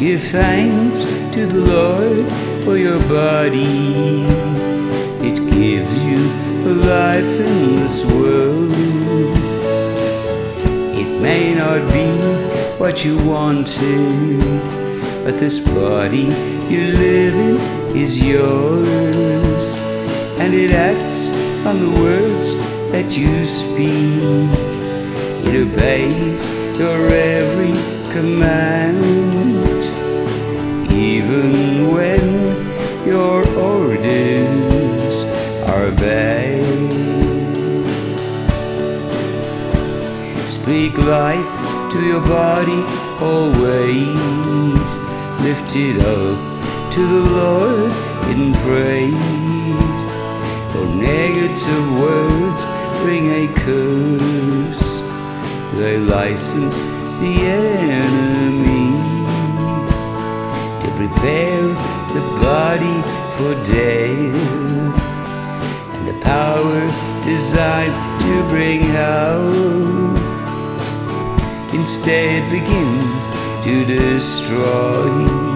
Give thanks to the Lord for your body. It gives you a life in this world. It may not be what you wanted, but this body you live in is yours, and it acts on the words that you speak. It obeys your every command, even when your orders are bad. Speak life to your body always. Lift it up to the Lord in praise. For negative words bring a curse. They license the enemy to prepare the body for death, and the power designed to bring health instead begins to destroy.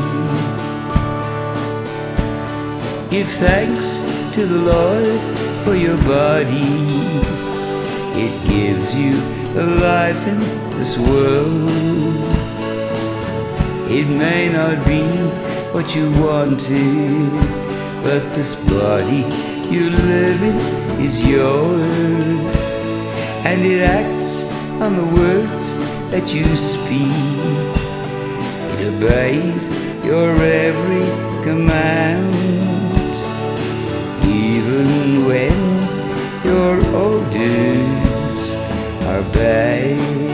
Give thanks to the Lord for your body. It gives you a life in this world. It may not be what you wanted, but this body you live in is yours, and it acts on the words that you speak. It obeys your every command, even when your orders are bad.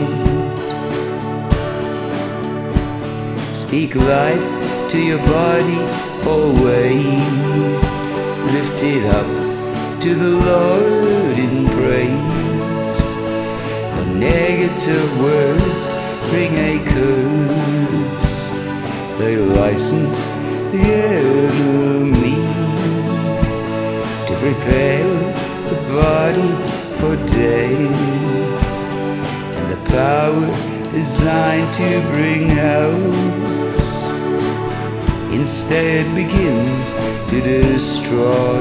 Speak life to your body always. Lift it up to the Lord in praise. For negative words bring a curse. They license the enemy to prepare the body for death, and the power designed to bring health instead begins to destroy.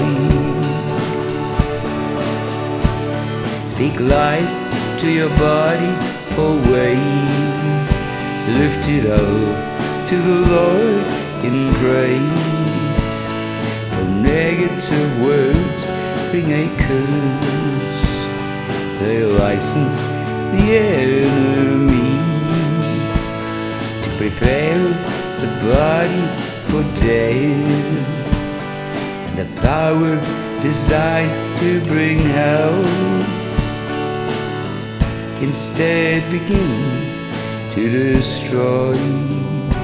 Speak life to your body always. Lift it up to the Lord in praise. For negative words bring a curse. They license the enemy to prepare the body for death, and the power designed to bring health instead begins to destroy.